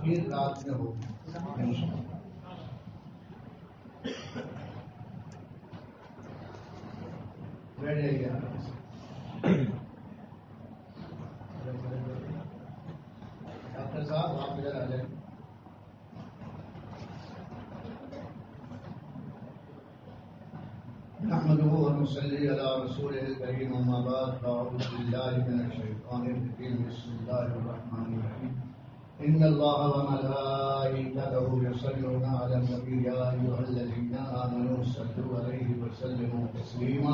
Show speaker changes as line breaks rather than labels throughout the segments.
آخر رات میں ہوگی. بیٹھ جائیے. ڈاکٹر صاحب آپ ادھر آ جائیں. نحمده ونصلي على رسوله الكريم أما بعد فأعوذ بالله من الشيطان الرجيم بسم الله الرحمن الرحيم إن الله وملائكته يصلون على النبي يا أيها الذين آمنوا صلوا عليه وسلموا تسليما.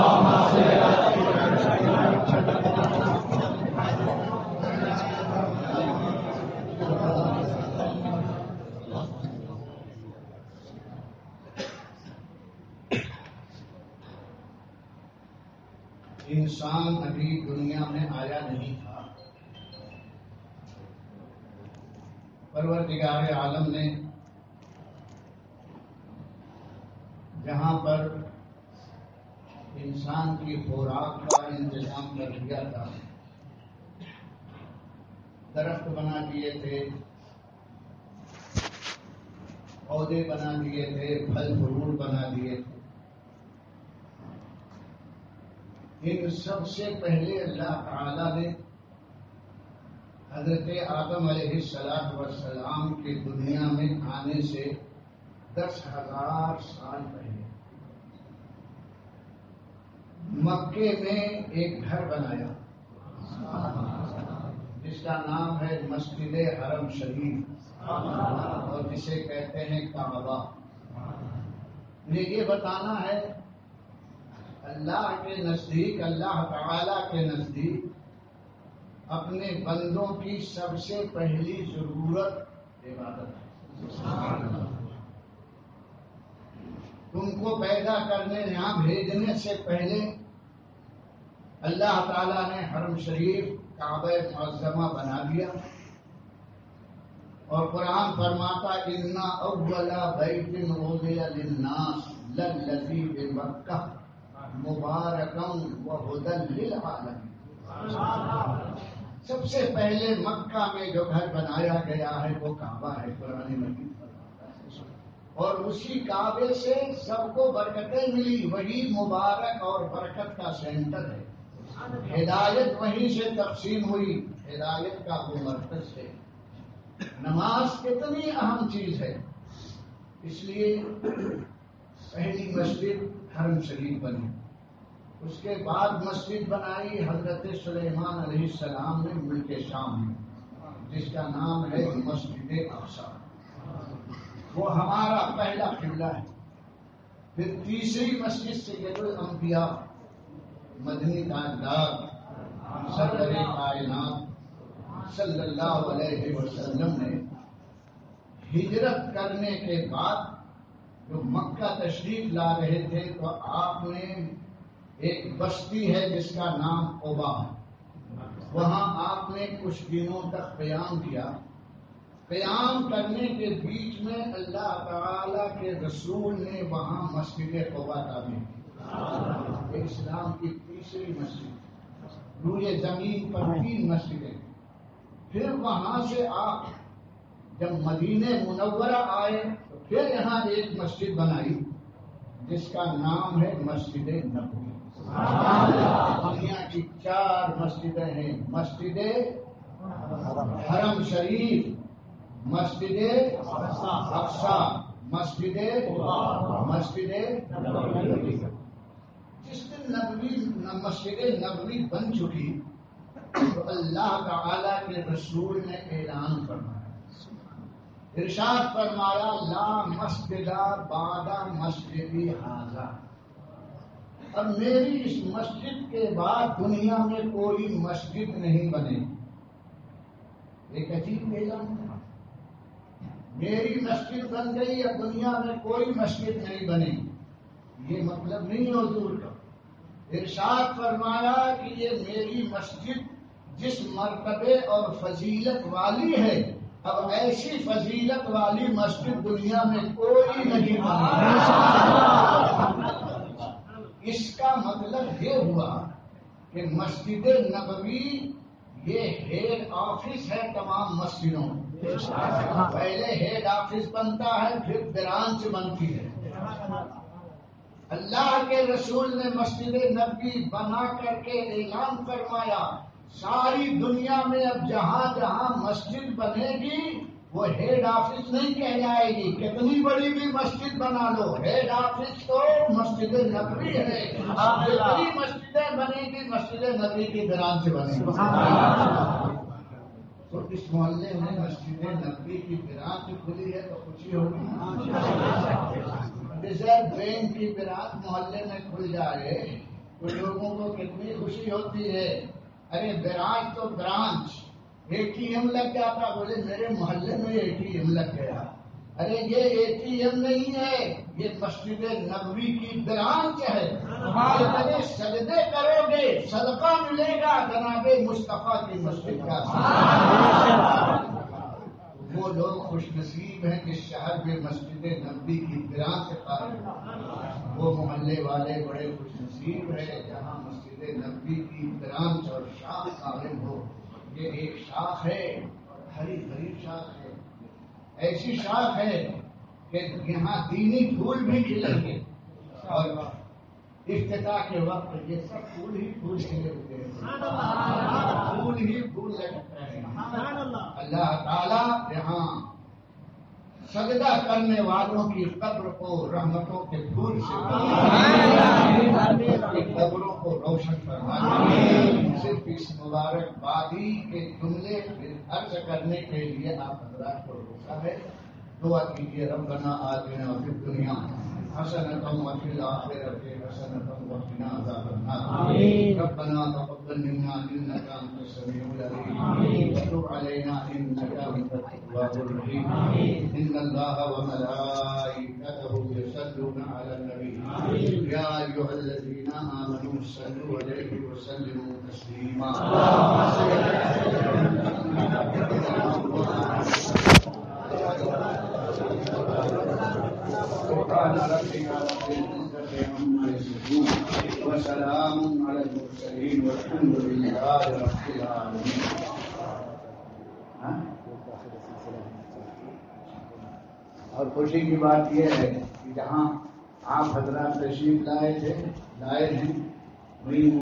انسان ابھی دنیا میں آیا نہیں تھا. پروردگار عالم نے جہاں پر انسان کی خوراک کا انتظام کر دیا تھا، درخت بنا دیے تھے، پودے بنا دیے تھے، پھل فروٹ بنا دیے تھے، ان سب سے پہلے اللہ تعالی نے حضرت آدم علیہ السلام کے دنیا میں آنے سے 10,000 سال پہلے مکے میں ایک گھر بنایا جس کا نام ہے مسجد حرم شریف، اور جسے کہتے ہیں کعبہ. یہ بتانا ہے اللہ کے نزدیک، اللہ تعالی کے نزدیک اپنے بندوں کی سب سے پہلی ضرورت عبادت ہے. تم کو پیدا کرنے یہاں بھیجنے سے پہلے اللہ تعالی نے حرم شریف کعبہ معظمہ بنا دیا، اور قرآن فرماتا اِنَّ أَوَّلَ بَيْتٍ وُضِعَ لِلنَّاسِ لَلَّذِي بِبَكَّةَ مبارکم وہدی للعالمین. سب سے پہلے مکہ میں جو گھر بنایا گیا ہے وہ کعبہ ہے. قرآن مجید اور اسی کعبے سے سب کو برکتیں ملی. وہی مبارک اور برکت کا سینٹر ہے. ہدایت وہیں سے تقسیم ہوئی. ہدایت کا وہ مرکز ہے. نماز کتنی اہم چیز ہے، اس لیے پہلی مسجد حرم شریف بنی. اس کے بعد مسجد بنائی حضرت سلیمان علیہ السلام نے ملک شام میں، جس کا نام ہے مسجد اقصی. وہ ہمارا پہلا قبلہ ہے. پھر تیسری مسجد سید الانبیاء مدنی تاجدار سرور کائنات صلی اللہ علیہ وسلم نے ہجرت کرنے کے بعد جو مکہ تشریف لا رہے تھے تو آپ نے ایک بستی ہے جس کا نام قباء ہے، وہاں آپ نے کچھ دنوں تک قیام کیا. قیام کرنے کے بیچ میں اللہ تعالی کے رسول نے وہاں مسجد قباء تعمیر کی. اسلام کی تیسری مسجد. روئے زمین پر 3 مسجدیں. پھر وہاں سے آپ جب مدینہ منورہ آئے تو پھر یہاں ایک مسجد بنائی جس کا نام ہے مسجد نبوی. دنیا کی 4 مسجدیں ہیں: مسجد حرم شریف، مسجد اقصی، مسجد نبوی. جس دن مسجد نبوی بن چکی تو اللہ تعالی کے رسول نے اعلان فرمایا، ارشاد فرمایا لا مسجد بعد مسجدی ھذا. اب میری اس مسجد کے بعد دنیا میں کوئی مسجد نہیں بنے. ایک عجیب اعلان تھا. میری مسجد بن گئی، اب دنیا میں کوئی مسجد نہیں بنے. یہ مطلب نہیں حضور کا. ارشاد فرمایا کہ یہ میری مسجد جس مرتبے اور فضیلت والی ہے، اب ایسی فضیلت والی مسجد دنیا میں کوئی نہیں بنا. اس کا مطلب یہ ہوا کہ مسجد نبوی یہ ہیڈ آفس ہے تمام مسجدوں میں. پہلے ہیڈ آفس بنتا ہے پھر برانچ بنتی ہے. اللہ کے رسول نے مسجد نبوی بنا کر کے اعلان فرمایا ساری دنیا میں اب جہاں جہاں مسجد بنے گی وہ ہیڈ آفس نہیں کہلائے گی. کتنی بڑی بھی مسجد بنا لو ہیڈ آفس تو مسجد نبوی ہے. جتنی مسجدیں بنے گی مسجد نبوی کی برانچ بنے گی. تو اس محلے میں مسجد نبوی کی برانچ کھلی ہے تو خوشی ہوگی. ریزرو بینک کی برانچ محلے میں کھل جائے تو لوگوں کو کتنی خوشی ہوتی ہے. ارے برانچ تو برانچ اے ٹی ایم لگ جاتا بولے میرے محلے میں اے ٹی ایم لگ گیا. ارے یہ اے ٹی ایم نہیں ہے یہ مسجد نبوی کی برانچ ہے. جتنے سجدے کرو گے صدقہ ملے گا جناب مصطفیٰ کی مسجد کا. وہ لوگ خوش نصیب ہیں کہ شہر میں مسجد نبوی کی برانچ قائم. وہ محلے والے بڑے خوش نصیب ہیں جہاں مسجد نبوی کی برانچ اور شاخ قائم ہو. یہ ایک شاخ ہے ہری بھری شاخ ہے. ایسی شاخ ہے کہ یہاں دینی پھول بھی کھلیں گے اور افتتاح کے وقت یہ سب پھول ہی پھول کھلے ہوتے ہیں. پھول ہی پھول لگتے ہیں. اللہ تعالی یہاں سجدہ کرنے والوں کی قبر کو رحمتوں کے پھول سے قبروں کو روشن فرمائے. صرف اس مبارک بادی کے جملے عرض کرنے کے لیے آپ حضرات کو روکا ہے. دعا کیجیے ربنا آتنا فی الدنیا حسنۃ وفی الآخرۃ حسنۃ وقنا عذاب النار. ربنا تقبل منا انك انت السميع العليم وتب علينا انك انت التواب الرحيم. ان الله وملائكته يصلون على النبي يا ايها الذين امنوا صلوا عليه وسلموا تسليما. وسلام على المرسلين والحمد لله رب العالمين. اور خوشی کی بات یہ ہے کہ جہاں آپ حضرات تشریف لائے ہیں وہیں